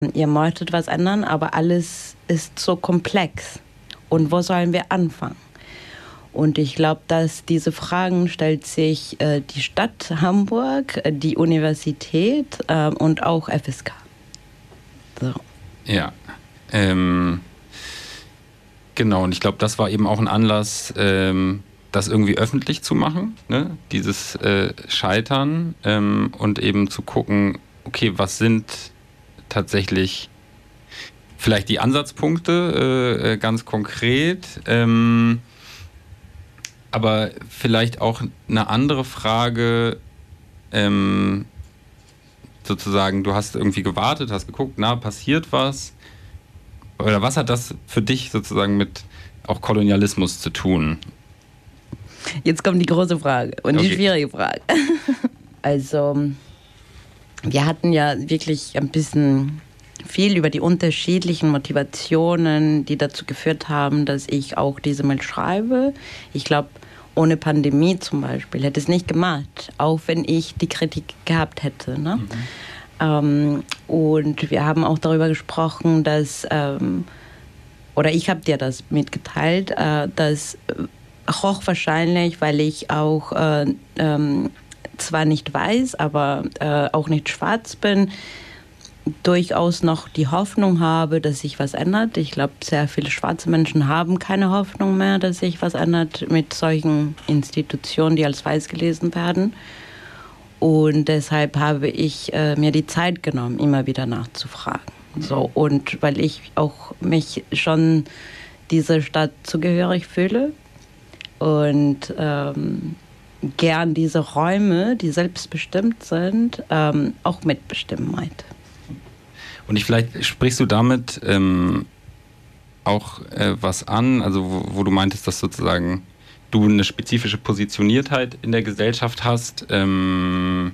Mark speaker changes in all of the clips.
Speaker 1: Ihr möchtet was ändern, aber alles ist so komplex. Und wo sollen wir anfangen? Und ich glaube, dass diese Fragen stellt sich die Stadt Hamburg, die Universität und auch FSK. So.
Speaker 2: Ja, genau. Und ich glaube, das war eben auch ein Anlass, das irgendwie öffentlich zu machen, ne? Dieses Scheitern und eben zu gucken, okay, was sind tatsächlich vielleicht die Ansatzpunkte ganz konkret, aber vielleicht auch eine andere Frage, sozusagen, du hast irgendwie gewartet, hast geguckt, na, passiert was? Oder was hat das für dich sozusagen mit auch Kolonialismus zu tun?
Speaker 1: Jetzt kommt die große Frage und die schwierige Frage. Also, wir hatten ja wirklich ein bisschen viel über die unterschiedlichen Motivationen, die dazu geführt haben, dass ich auch diese Mail schreibe. Ich glaube, ohne Pandemie zum Beispiel hätte es nicht gemacht, auch wenn ich die Kritik gehabt hätte. Ne? Und wir haben auch darüber gesprochen, dass, oder ich habe dir das mitgeteilt, dass hochwahrscheinlich, weil ich auch zwar nicht weiß, aber auch nicht schwarz bin, durchaus noch die Hoffnung habe, dass sich was ändert. Ich glaube, sehr viele schwarze Menschen haben keine Hoffnung mehr, dass sich was ändert mit solchen Institutionen, die als weiß gelesen werden. Und deshalb habe ich mir die Zeit genommen, immer wieder nachzufragen. So, und weil ich auch mich schon dieser Stadt zugehörig fühle und gern diese Räume, die selbstbestimmt sind, auch mitbestimmen meinte.
Speaker 2: Und vielleicht sprichst du damit auch was an, also wo du meintest, dass sozusagen du eine spezifische Positioniertheit in der Gesellschaft hast. Also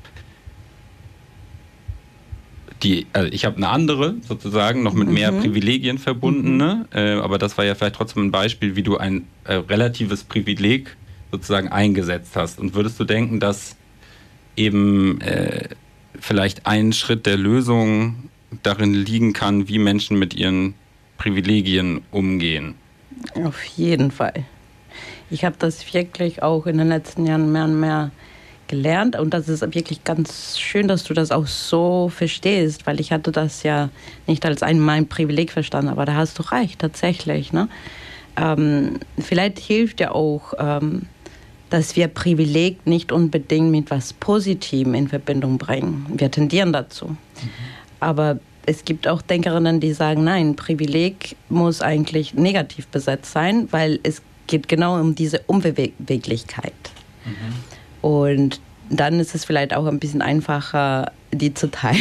Speaker 2: ich habe eine andere sozusagen, noch mit mehr Privilegien verbundene, aber das war ja vielleicht trotzdem ein Beispiel, wie du ein relatives Privileg sozusagen eingesetzt hast. Und würdest du denken, dass eben vielleicht ein Schritt der Lösung darin liegen kann, wie Menschen mit ihren Privilegien umgehen?
Speaker 1: Auf jeden Fall. Ich habe das wirklich auch in den letzten Jahren mehr und mehr gelernt und das ist wirklich ganz schön, dass du das auch so verstehst, weil ich hatte das ja nicht als mein Privileg verstanden, aber da hast du recht, tatsächlich. Ne? Vielleicht hilft ja auch, dass wir Privileg nicht unbedingt mit was Positivem in Verbindung bringen. Wir tendieren dazu. Aber es gibt auch Denkerinnen, die sagen, nein, Privileg muss eigentlich negativ besetzt sein, weil es geht genau um diese Unbeweglichkeit. Und dann ist es vielleicht auch ein bisschen einfacher, die zu teilen.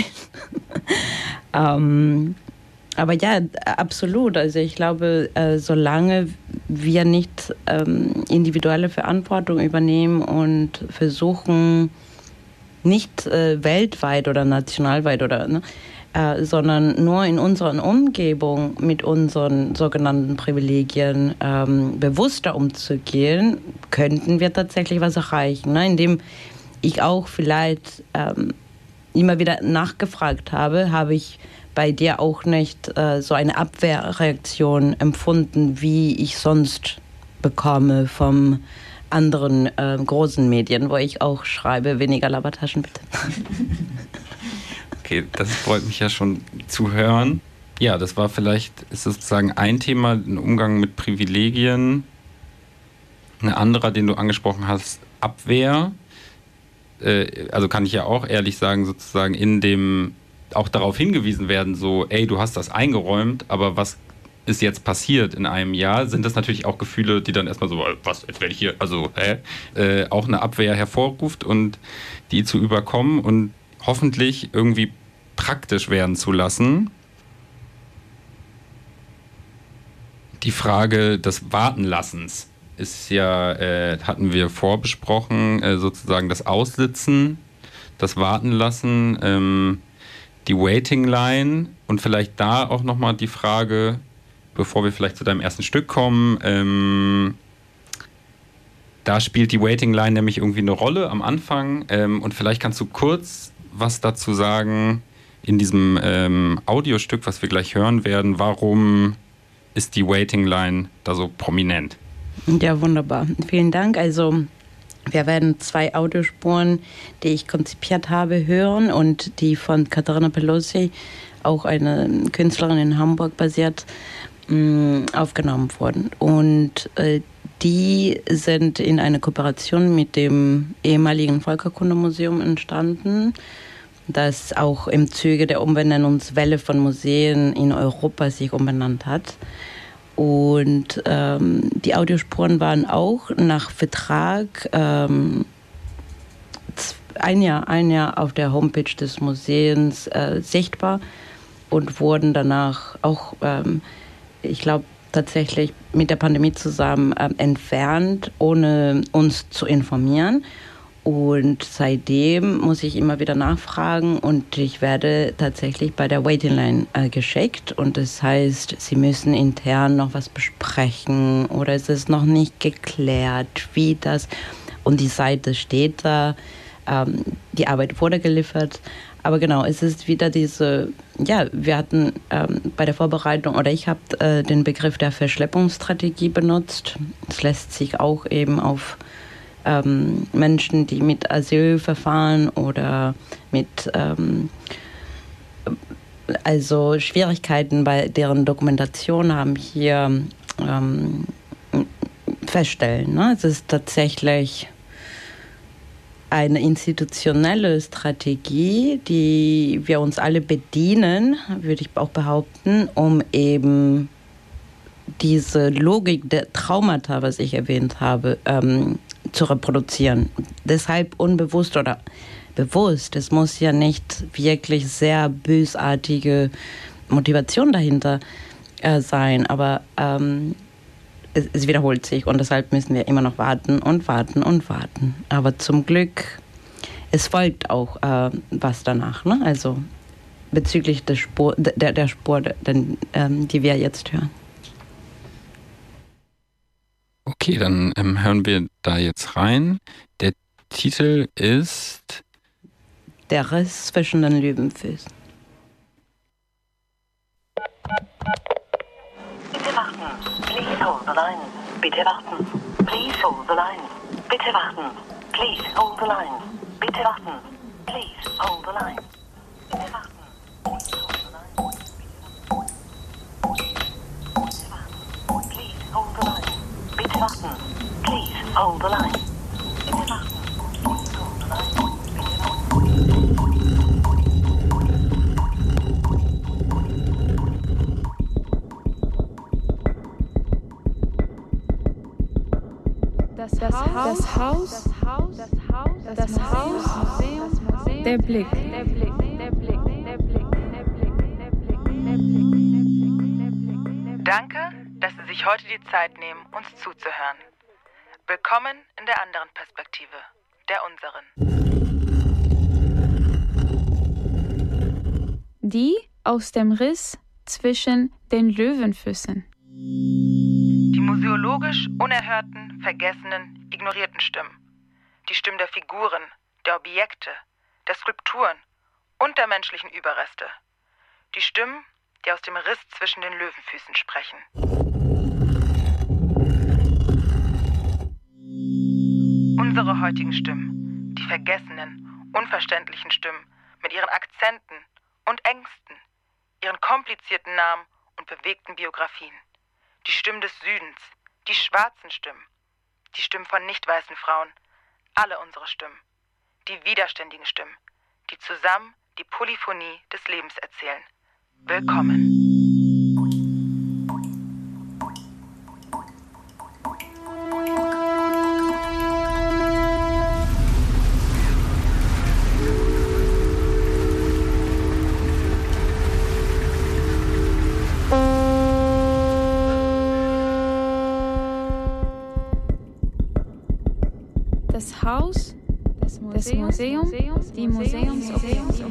Speaker 1: Aber ja, absolut. Also ich glaube, solange wir nicht individuelle Verantwortung übernehmen und versuchen, nicht weltweit oder nationalweit oder sondern nur in unserer Umgebung mit unseren sogenannten Privilegien bewusster umzugehen, könnten wir tatsächlich was erreichen. Ne? Indem ich auch vielleicht immer wieder nachgefragt habe, habe ich bei dir auch nicht so eine Abwehrreaktion empfunden, wie ich sonst bekomme vom anderen großen Medien, wo ich auch schreibe, weniger Labertaschen bitte.
Speaker 2: Okay, das freut mich ja schon zu hören. Ja, das war vielleicht, ist sozusagen ein Thema, ein Umgang mit Privilegien. Ein anderer, den du angesprochen hast, Abwehr. Also kann ich ja auch ehrlich sagen, sozusagen in dem auch darauf hingewiesen werden, so, ey, du hast das eingeräumt, aber was ist jetzt passiert in einem Jahr, sind das natürlich auch Gefühle, die dann erstmal so, was, jetzt werde ich hier, also, auch eine Abwehr hervorruft und die zu überkommen und hoffentlich irgendwie praktisch werden zu lassen. Die Frage des Wartenlassens ist ja, hatten wir vorbesprochen, sozusagen das Aussitzen, das Wartenlassen, die Waiting Line und vielleicht da auch nochmal die Frage, bevor wir vielleicht zu deinem ersten Stück kommen, da spielt die Waiting Line nämlich irgendwie eine Rolle am Anfang und vielleicht kannst du kurz was dazu sagen, in diesem Audiostück, was wir gleich hören werden, warum ist die Waiting Line da so prominent?
Speaker 1: Ja, wunderbar. Vielen Dank. Also wir werden 2 Audiospuren, die ich konzipiert habe, hören und die von Katharina Pelosi, auch eine Künstlerin in Hamburg basiert, aufgenommen wurden. Und die sind in einer Kooperation mit dem ehemaligen Völkerkundemuseum entstanden, das auch im Zuge der Umbenennungswelle von Museen in Europa sich umbenannt hat. Und die Audiospuren waren auch nach Vertrag ein Jahr auf der Homepage des Museums sichtbar und wurden danach auch, ich glaube, tatsächlich mit der Pandemie zusammen entfernt, ohne uns zu informieren. Und seitdem muss ich immer wieder nachfragen und ich werde tatsächlich bei der Waiting Line geschickt. Und das heißt, sie müssen intern noch was besprechen oder es ist noch nicht geklärt, wie das. Und die Seite steht da, die Arbeit wurde geliefert. Aber genau, es ist wieder diese, ja, wir hatten bei der Vorbereitung, oder ich habe den Begriff der Verschleppungsstrategie benutzt. Es lässt sich auch eben auf Menschen, die mit Asylverfahren oder mit also Schwierigkeiten bei deren Dokumentation haben, hier feststellen. Ne? Es ist tatsächlich eine institutionelle Strategie, die wir uns alle bedienen, würde ich auch behaupten, um eben diese Logik der Traumata, was ich erwähnt habe, zu reproduzieren. Deshalb unbewusst oder bewusst. Es muss ja nicht wirklich sehr bösartige Motivation dahinter sein, aber es wiederholt sich und deshalb müssen wir immer noch warten und warten und warten. Aber zum Glück, es folgt auch was danach, ne? Also bezüglich der Spur, die wir jetzt hören.
Speaker 2: Okay, dann hören wir da jetzt rein. Der Titel ist
Speaker 1: Der Riss zwischen den Löwenfüßen.
Speaker 3: Bitte warten. Please hold the line. Bitte warten. Please hold the line. Bitte warten. Please hold the line. Bitte warten. Please hold the line. Bitte warten. Please hold the line. Bitte warten. Please hold the line. Bitte warten. Please hold the line.
Speaker 4: Das Haus, der Blick.
Speaker 5: Danke, dass Sie sich heute die Zeit nehmen, uns zuzuhören. Willkommen in der anderen Perspektive, der unseren.
Speaker 4: Die aus dem Riss zwischen den Löwenfüßen.
Speaker 5: Die museologisch unerhörten, vergessenen, ignorierten Stimmen. Die Stimmen der Figuren, der Objekte, der Skulpturen und der menschlichen Überreste. Die Stimmen, die aus dem Riss zwischen den Löwenfüßen sprechen. Unsere heutigen Stimmen, die vergessenen, unverständlichen Stimmen mit ihren Akzenten und Ängsten, ihren komplizierten Namen und bewegten Biografien. Die Stimmen des Südens, die schwarzen Stimmen, die Stimmen von nicht weißen Frauen, alle unsere Stimmen, die widerständigen Stimmen, die zusammen die Polyphonie des Lebens erzählen. Willkommen.
Speaker 4: Das Haus, das Museum, die Museumsobjekte.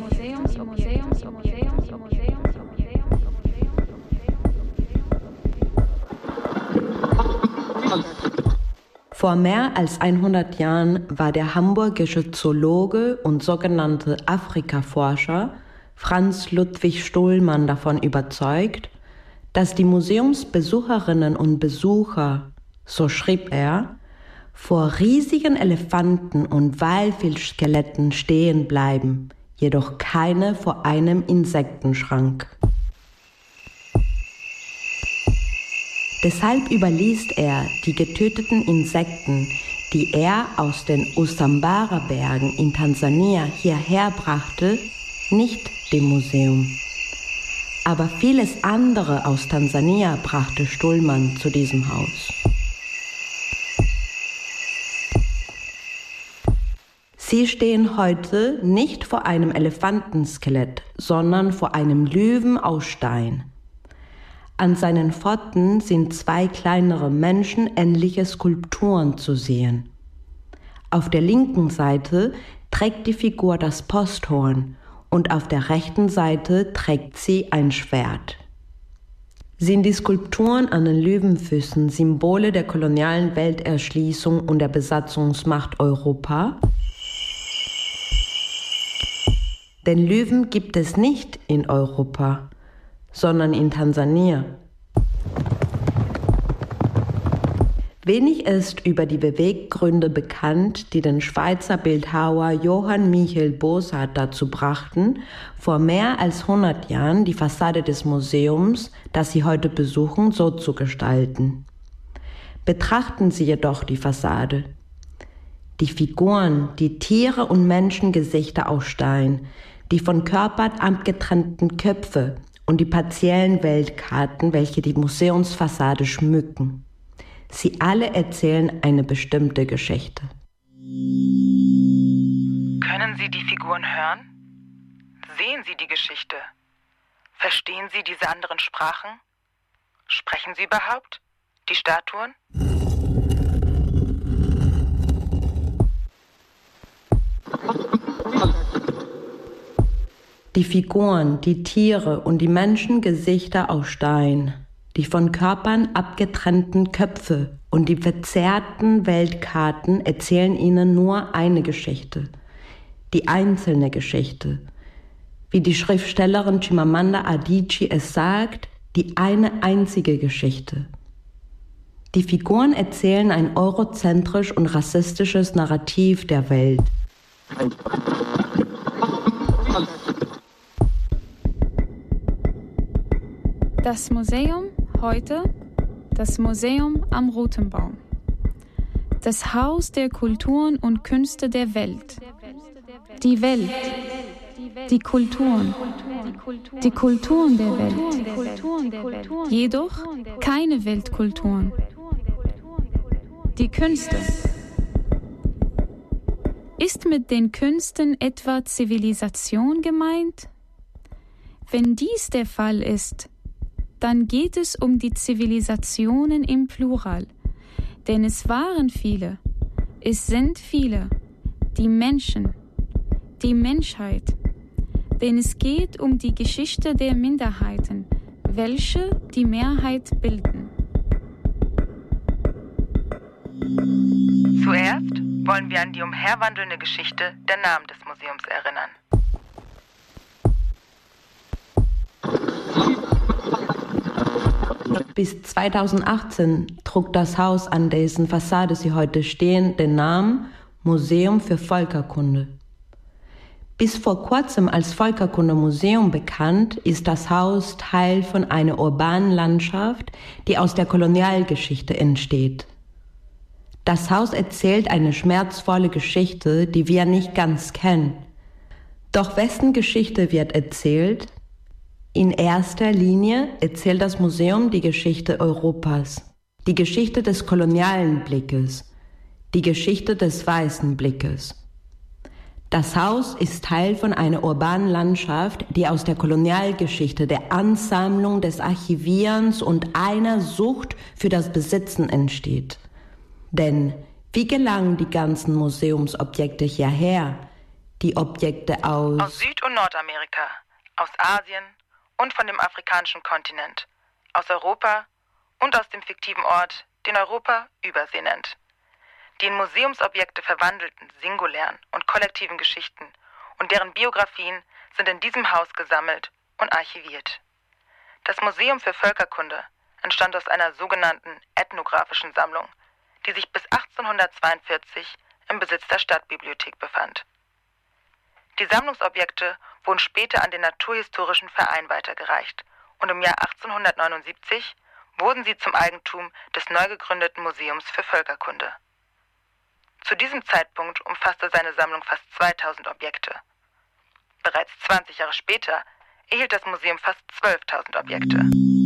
Speaker 1: Vor mehr als 100 Jahren war der hamburgische Zoologe und sogenannte Afrikaforscher Franz Ludwig Stohlmann davon überzeugt, dass die Museumsbesucherinnen und Besucher, so schrieb er, vor riesigen Elefanten und Walfischskeletten stehen bleiben, jedoch keine vor einem Insektenschrank. Deshalb überließ er die getöteten Insekten, die er aus den Usambara-Bergen in Tansania hierher brachte, nicht dem Museum. Aber vieles andere aus Tansania brachte Stohlmann zu diesem Haus. Sie stehen heute nicht vor einem Elefantenskelett, sondern vor einem Löwen aus Stein. An seinen Pfoten sind 2 kleinere menschenähnliche Skulpturen zu sehen. Auf der linken Seite trägt die Figur das Posthorn und auf der rechten Seite trägt sie ein Schwert. Sind die Skulpturen an den Löwenfüßen Symbole der kolonialen Welterschließung und der Besatzungsmacht Europa? Den Löwen gibt es nicht in Europa, sondern in Tansania. Wenig ist über die Beweggründe bekannt, die den Schweizer Bildhauer Johann Michael Bossart dazu brachten, vor mehr als 100 Jahren die Fassade des Museums, das Sie heute besuchen, so zu gestalten. Betrachten Sie jedoch die Fassade. Die Figuren, die Tiere und Menschengesichter aus Stein, die von Körpern abgetrennten Köpfe und die partiellen Weltkarten, welche die Museumsfassade schmücken. Sie alle erzählen eine bestimmte Geschichte.
Speaker 5: Können Sie die Figuren hören? Sehen Sie die Geschichte? Verstehen Sie diese anderen Sprachen? Sprechen sie überhaupt? Die Statuen?
Speaker 1: Die Figuren, die Tiere und die Menschengesichter aus Stein, die von Körpern abgetrennten Köpfe und die verzerrten Weltkarten erzählen ihnen nur eine Geschichte, die einzelne Geschichte. Wie die Schriftstellerin Chimamanda Adichie es sagt, die eine einzige Geschichte. Die Figuren erzählen ein eurozentrisch und rassistisches Narrativ der Welt.
Speaker 4: Das Museum heute, das Museum am Roten Baum. Das Haus der Kulturen und Künste der Welt. Die Welt, die Kulturen der Welt. Jedoch keine Weltkulturen. Die Künste. Ist mit den Künsten etwa Zivilisation gemeint? Wenn dies der Fall ist, dann geht es um die Zivilisationen im Plural, denn es waren viele, es sind viele, die Menschen, die Menschheit, denn es geht um die Geschichte der Minderheiten, welche die Mehrheit bilden.
Speaker 5: Zuerst wollen wir an die umherwandelnde Geschichte der Namen des Museums erinnern.
Speaker 1: Bis 2018 trug das Haus, an dessen Fassade Sie heute stehen, den Namen Museum für Völkerkunde. Bis vor kurzem als Völkerkundemuseum bekannt, ist das Haus Teil von einer urbanen Landschaft, die aus der Kolonialgeschichte entsteht. Das Haus erzählt eine schmerzvolle Geschichte, die wir nicht ganz kennen. Doch wessen Geschichte wird erzählt? In erster Linie erzählt das Museum die Geschichte Europas, die Geschichte des kolonialen Blickes, die Geschichte des weißen Blickes. Das Haus ist Teil von einer urbanen Landschaft, die aus der Kolonialgeschichte, der Ansammlung, des Archivierens und einer Sucht für das Besitzen entsteht. Denn wie gelangen die ganzen Museumsobjekte hierher? Die Objekte aus
Speaker 5: Süd- und Nordamerika, aus Asien und von dem afrikanischen Kontinent, aus Europa und aus dem fiktiven Ort, den Europa Übersee nennt. Die in Museumsobjekte verwandelten singulären und kollektiven Geschichten und deren Biografien sind in diesem Haus gesammelt und archiviert. Das Museum für Völkerkunde entstand aus einer sogenannten ethnografischen Sammlung, die sich bis 1842 im Besitz der Stadtbibliothek befand. Die Sammlungsobjekte wurden später an den Naturhistorischen Verein weitergereicht und im Jahr 1879 wurden sie zum Eigentum des neu gegründeten Museums für Völkerkunde. Zu diesem Zeitpunkt umfasste seine Sammlung fast 2000 Objekte. Bereits 20 Jahre später erhielt das Museum fast 12.000 Objekte.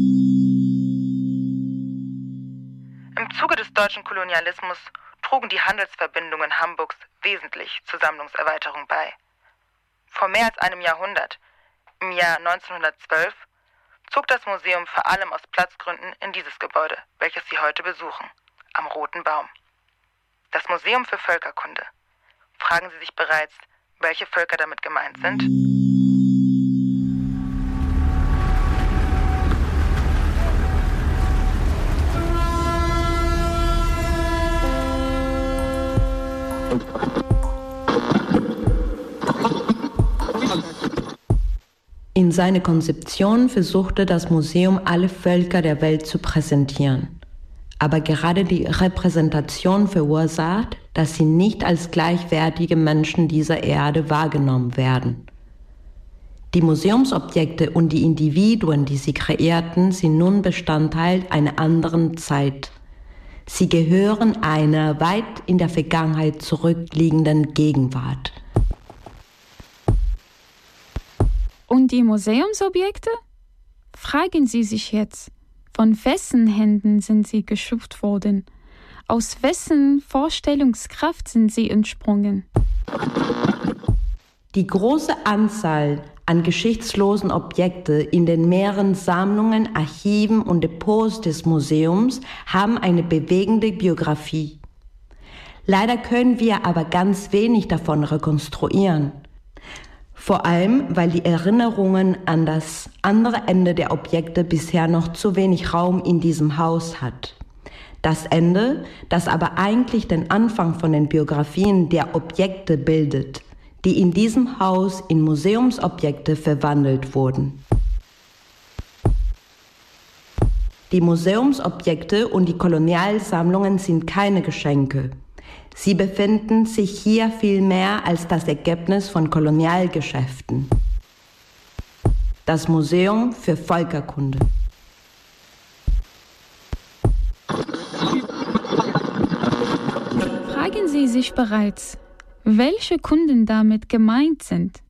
Speaker 5: Im Zuge des deutschen Kolonialismus trugen die Handelsverbindungen Hamburgs wesentlich zur Sammlungserweiterung bei. Vor mehr als einem Jahrhundert, im Jahr 1912, zog das Museum vor allem aus Platzgründen in dieses Gebäude, welches Sie heute besuchen, am Roten Baum. Das Museum für Völkerkunde. Fragen Sie sich bereits, welche Völker damit gemeint sind?
Speaker 1: In seiner Konzeption versuchte das Museum, alle Völker der Welt zu präsentieren. Aber gerade die Repräsentation verursacht, dass sie nicht als gleichwertige Menschen dieser Erde wahrgenommen werden. Die Museumsobjekte und die Individuen, die sie kreierten, sind nun Bestandteil einer anderen Zeit. Sie gehören einer weit in der Vergangenheit zurückliegenden Gegenwart.
Speaker 4: Und die Museumsobjekte? Fragen Sie sich jetzt, von wessen Händen sind sie geschöpft worden? Aus wessen Vorstellungskraft sind sie entsprungen?
Speaker 1: Die große Anzahl an geschichtslosen Objekten in den mehreren Sammlungen, Archiven und Depots des Museums haben eine bewegende Biografie. Leider können wir aber ganz wenig davon rekonstruieren. Vor allem, weil die Erinnerungen an das andere Ende der Objekte bisher noch zu wenig Raum in diesem Haus hat. Das Ende, das aber eigentlich den Anfang von den Biografien der Objekte bildet, die in diesem Haus in Museumsobjekte verwandelt wurden. Die Museumsobjekte und die Kolonialsammlungen sind keine Geschenke. Sie befinden sich hier vielmehr als das Ergebnis von Kolonialgeschäften. Das Museum für Völkerkunde.
Speaker 4: Fragen Sie sich bereits, welche Kunden damit gemeint sind?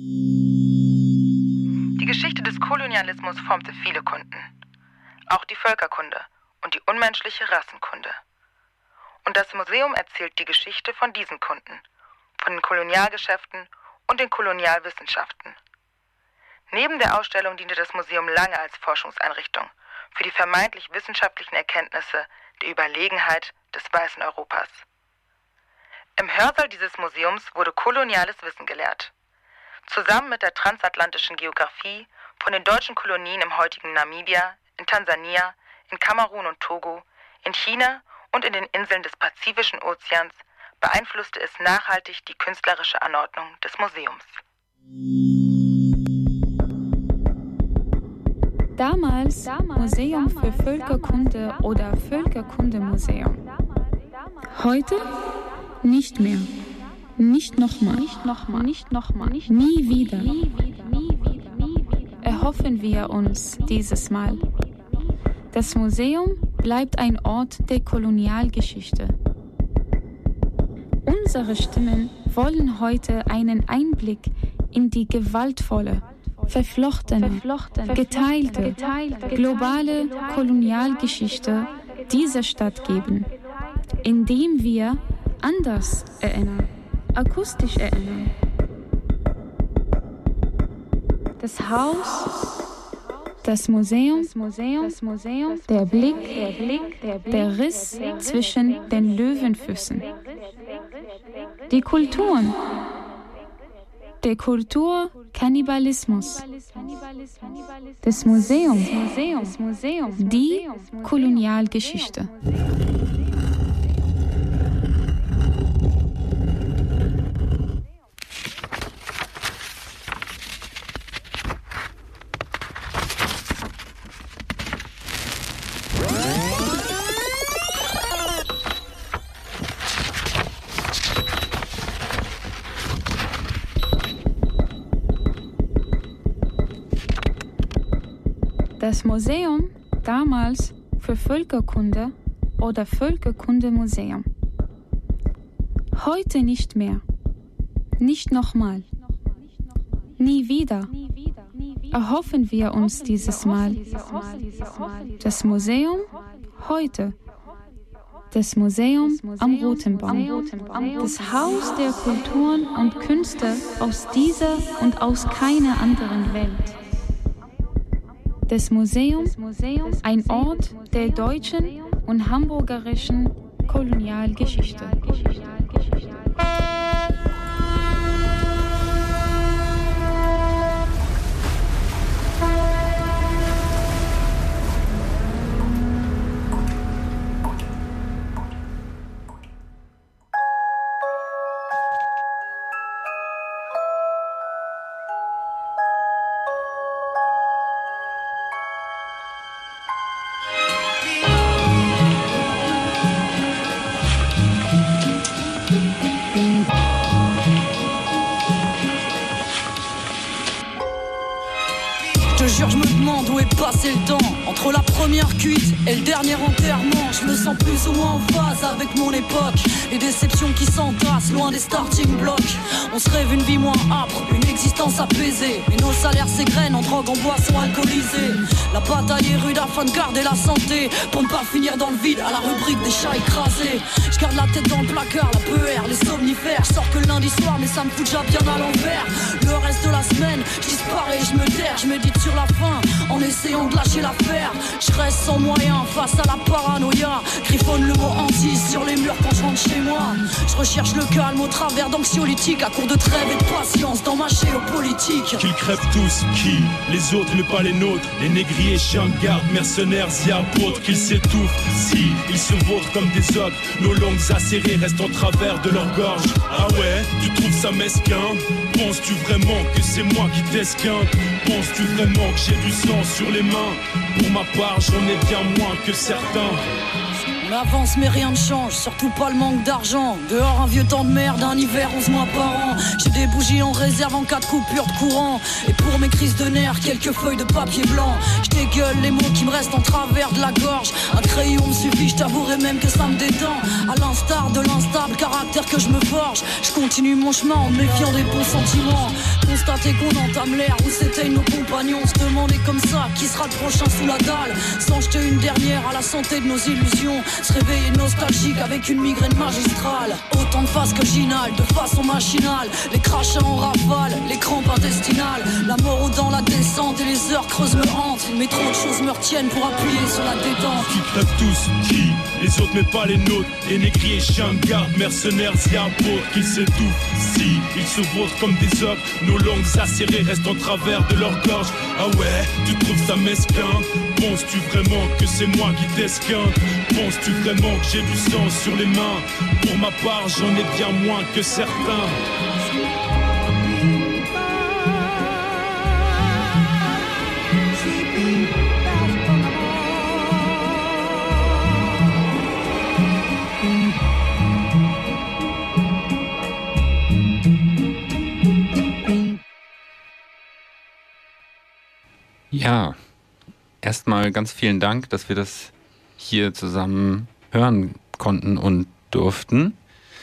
Speaker 5: Die Geschichte des Kolonialismus formte viele Kunden. Auch die Völkerkunde und die unmenschliche Rassenkunde. Und das Museum erzählt die Geschichte von diesen Kunden, von den Kolonialgeschäften und den Kolonialwissenschaften. Neben der Ausstellung diente das Museum lange als Forschungseinrichtung für die vermeintlich wissenschaftlichen Erkenntnisse der Überlegenheit des weißen Europas. Im Hörsaal dieses Museums wurde koloniales Wissen gelehrt. Zusammen mit der transatlantischen Geographie von den deutschen Kolonien im heutigen Namibia, in Tansania, in Kamerun und Togo, in China und in den Inseln des Pazifischen Ozeans beeinflusste es nachhaltig die künstlerische Anordnung des Museums.
Speaker 4: Damals Museum für Völkerkunde oder Völkerkundemuseum. Heute nicht mehr. Nicht nochmal. Nie wieder. Erhoffen wir uns dieses Mal. Das Museum bleibt ein Ort der Kolonialgeschichte. Unsere Stimmen wollen heute einen Einblick in die gewaltvolle, verflochtene, geteilte, globale Kolonialgeschichte dieser Stadt geben, indem wir anders erinnern, akustisch erinnern. Das Haus, das Museum, der Blick, der Riss zwischen den Löwenfüßen. Die Kulturen, der Kulturkannibalismus. Das Museum, die Kolonialgeschichte. Das Museum damals für Völkerkunde oder Völkerkundemuseum. Heute nicht mehr. Nicht nochmal. Nie wieder. Erhoffen wir uns dieses Mal. Das Museum heute. Das Museum am Rotenbaum. Das Haus der Kulturen und Künste aus dieser und aus keiner anderen Welt. Das Museum, ein Ort der deutschen und hamburgerischen Kolonialgeschichte.
Speaker 6: Je me demande où est passé le temps. Entre la première cuite et le dernier enterrement, je me sens plus ou moins en phase avec mon époque. Les déceptions qui s'entassent loin des starting blocks. On se rêve une vie moins âpre, une existence apaisée. Mais nos salaires s'égrènent en drogue, en boissons alcoolisées. La bataille est rude afin de garder la santé, pour ne pas finir dans le vide à la rubrique des chats écrasés. Je garde la tête dans le placard, la PER, les somnifères. Je sors que le lundi soir mais ça me fout déjà bien à l'envers. Le reste de la semaine, je disparais, je me terre. Je médite sur la fin en essayant de lâcher l'affaire. Je reste sans moyens face à la paranoïa. Griffonne le mot hantise sur les murs quand je rentre chez moi. Je recherche le calme au travers d'anxiolytiques, à court de trêve et de patience dans ma géopolitique.
Speaker 7: Qu'ils crèvent tous, qui? Les autres mais pas les nôtres. Les négriers, chiens de garde, mercenaires et apôtres. Qu'ils s'étouffent, si, ils se vautrent comme des ogres. Nos langues acérées restent en travers de leur gorge. Ah ouais, tu trouves ça mesquin? Penses-tu vraiment que c'est moi qui t'esquinte? Penses-tu vraiment que j'ai du sang sur les mains? Pour ma part, j'en ai bien moins que certains.
Speaker 6: On avance mais rien ne change, surtout pas le manque d'argent. Dehors un vieux temps de merde, un hiver 11 mois par an. J'ai des bougies en réserve en cas de coupure de courant. Et pour mes crises de nerfs, quelques feuilles de papier blanc. Je dégueule les mots qui me restent en travers de la gorge. Un crayon me suffit, je t'avouerai même que ça me détend. À l'instar de l'instable caractère que je me forge, je continue mon chemin en me méfiant des bons sentiments. Constater qu'on entame l'air où s'éteignent nos compagnons. Se demander comme ça qui sera le prochain sous la dalle. S'en jeter une dernière à la santé de nos illusions. Se réveiller nostalgique avec une migraine magistrale. Autant de phases que j'inhale, de façon machinale. Les crachats en rafale, les crampes intestinales. La mort dans la descente et les heures creuses me hantent. Mais trop de choses me retiennent pour appuyer sur la détente.
Speaker 7: Qui crèvent tous, qui? Les autres mais pas les nôtres. Les négriers, chiens de garde, mercenaires et apôtres. Qu'ils s'étouffent, si, ils se vautrent comme des ogres. Nos langues acérées restent en travers de leur gorge. Ah ouais, tu trouves ça mesquin? Penses-tu vraiment que c'est moi qui t'esquinte? Penses-tu vraiment que j'ai du sang sur les mains? Pour ma part, j'en ai bien moins que certains.
Speaker 2: Ja, erstmal ganz vielen Dank, dass wir das hier zusammen hören konnten und durften.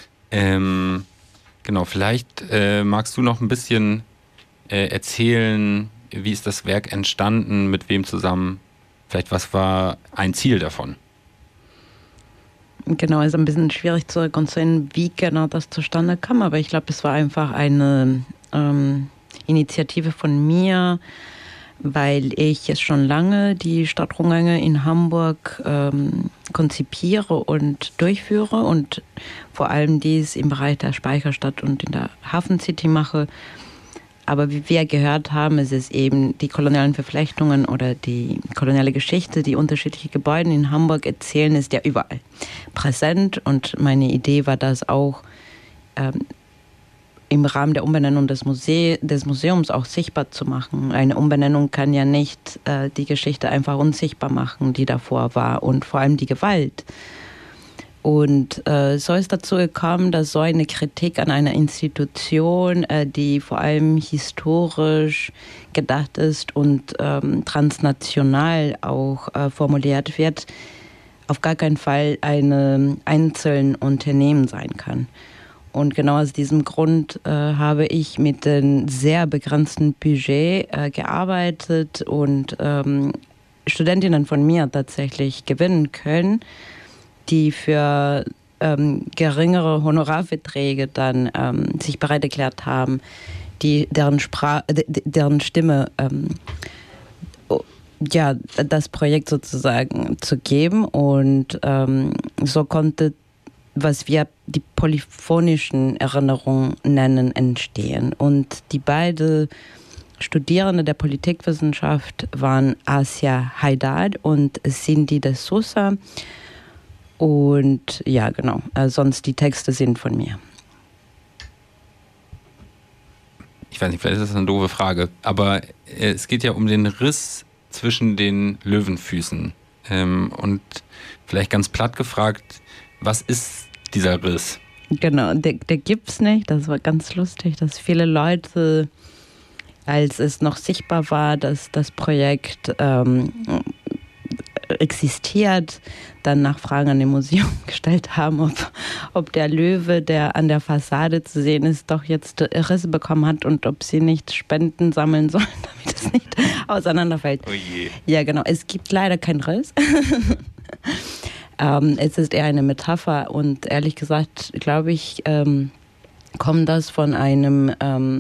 Speaker 2: Genau, vielleicht magst du noch ein bisschen erzählen, wie ist das Werk entstanden, mit wem zusammen, vielleicht was war ein Ziel davon?
Speaker 1: Genau, ist ein bisschen schwierig zu rekonstruieren, wie genau das zustande kam, aber ich glaube, es war einfach eine Initiative von mir, weil ich jetzt schon lange die Stadtrundgänge in Hamburg konzipiere und durchführe und vor allem dies im Bereich der Speicherstadt und in der Hafen City mache. Aber wie wir gehört haben, ist es eben die kolonialen Verflechtungen oder die koloniale Geschichte, die unterschiedliche Gebäude in Hamburg erzählen, ist ja überall präsent. Und meine Idee war das auch im Rahmen der Umbenennung des Museums auch sichtbar zu machen. Eine Umbenennung kann ja nicht die Geschichte einfach unsichtbar machen, die davor war und vor allem die Gewalt. Und so ist dazu gekommen, dass so eine Kritik an einer Institution, die vor allem historisch gedacht ist und transnational auch formuliert wird, auf gar keinen Fall ein einzelnes Unternehmen sein kann. Und genau aus diesem Grund habe ich mit einem sehr begrenzten Budget gearbeitet und Studentinnen von mir tatsächlich gewinnen können, die für geringere Honorarverträge dann sich bereit erklärt haben, deren Stimme das Projekt sozusagen zu geben. Und so konnte, was wir die polyphonischen Erinnerungen nennen, entstehen. Und die beiden Studierende der Politikwissenschaft waren Asia Haidar und Cindy de Sousa. Und ja, genau, sonst die Texte sind von mir.
Speaker 2: Ich weiß nicht, vielleicht ist das eine doofe Frage, aber es geht ja um den Riss zwischen den Löwenfüßen. Und vielleicht ganz platt gefragt, was ist dieser Riss?
Speaker 1: Genau, der gibt's nicht. Das war ganz lustig, dass viele Leute, als es noch sichtbar war, dass das Projekt existiert, dann Nachfragen an dem Museum gestellt haben, ob der Löwe, der an der Fassade zu sehen ist, doch jetzt Risse bekommen hat und ob sie nicht Spenden sammeln sollen, damit es nicht auseinanderfällt.
Speaker 2: Oh je.
Speaker 1: Ja, genau. Es gibt leider keinen Riss. Es ist eher eine Metapher und ehrlich gesagt, glaube ich, kommt das von einem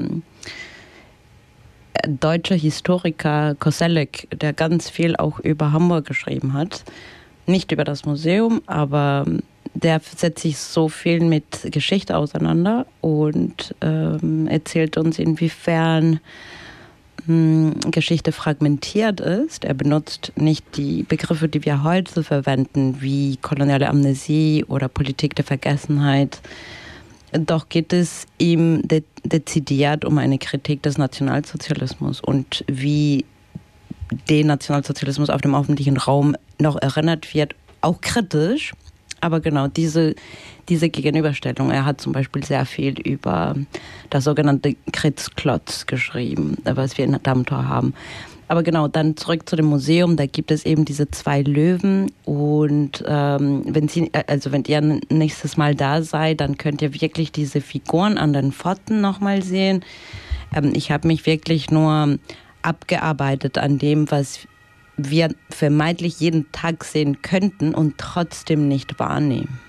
Speaker 1: deutscher Historiker Koselleck, der ganz viel auch über Hamburg geschrieben hat. Nicht über das Museum, aber der setzt sich so viel mit Geschichte auseinander und erzählt uns, inwiefern Geschichte fragmentiert ist. Er benutzt nicht die Begriffe, die wir heute verwenden, wie koloniale Amnesie oder Politik der Vergessenheit. Doch geht es ihm dezidiert um eine Kritik des Nationalsozialismus und wie der Nationalsozialismus auf dem öffentlichen Raum noch erinnert wird, auch kritisch. Aber genau diese Gegenüberstellung. Er hat zum Beispiel sehr viel über das sogenannte Kritzklotz geschrieben, was wir in Dammtor haben. Aber genau, dann zurück zu dem Museum, da gibt es eben diese 2 Löwen und wenn ihr nächstes Mal da seid, dann könnt ihr wirklich diese Figuren an den Pfoten nochmal sehen. Ich habe mich wirklich nur abgearbeitet an dem, was wir vermeintlich jeden Tag sehen könnten und trotzdem nicht wahrnehmen.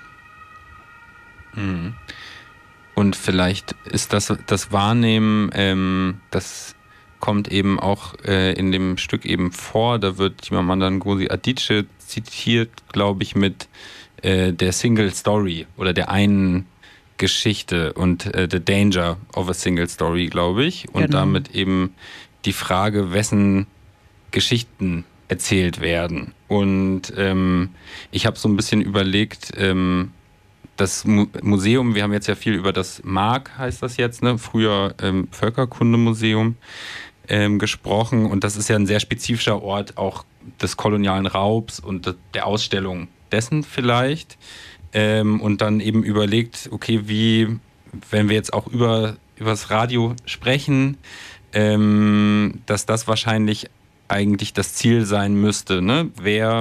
Speaker 2: Und vielleicht ist das Wahrnehmen, das kommt eben auch in dem Stück eben vor. Da wird Chimamanda Ngozi Adichie zitiert, glaube ich, mit der Single Story oder der einen Geschichte und the danger of a single story, glaube ich. Und
Speaker 1: genau.
Speaker 2: Damit eben die Frage, wessen Geschichten erzählt werden. Und ich habe so ein bisschen überlegt, das Museum, wir haben jetzt ja viel über das MARC, heißt das jetzt, ne? Früher Völkerkundemuseum, gesprochen. Und das ist ja ein sehr spezifischer Ort auch des kolonialen Raubs und der Ausstellung dessen vielleicht. Und dann eben überlegt, okay, wie, wenn wir jetzt auch über das Radio sprechen, dass das wahrscheinlich eigentlich das Ziel sein müsste, ne?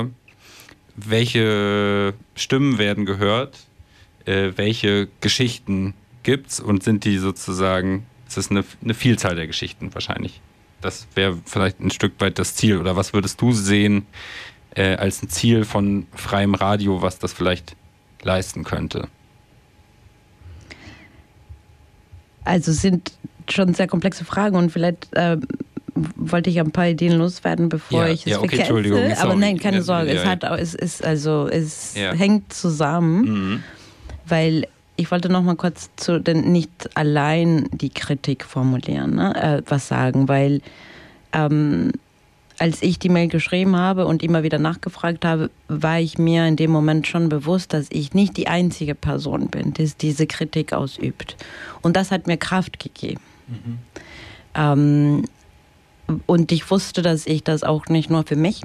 Speaker 2: Welche Stimmen werden gehört, welche Geschichten gibt's und sind die sozusagen, es ist eine Vielzahl der Geschichten wahrscheinlich. Das wäre vielleicht ein Stück weit das Ziel. Oder was würdest du sehen als ein Ziel von freiem Radio, was das vielleicht leisten könnte?
Speaker 1: Also sind schon sehr komplexe Fragen und vielleicht wollte ich ein paar Ideen loswerden, bevor ich es vergesse.
Speaker 2: Entschuldigung, sorry.
Speaker 1: Aber nein, keine Sorge. Es hängt zusammen, weil ich wollte noch mal kurz nicht allein die Kritik formulieren, ne? Was sagen, weil als ich die Mail geschrieben habe und immer wieder nachgefragt habe, war ich mir in dem Moment schon bewusst, dass ich nicht die einzige Person bin, die diese Kritik ausübt. Und das hat mir Kraft gegeben. Und ich wusste, dass ich das auch nicht nur für mich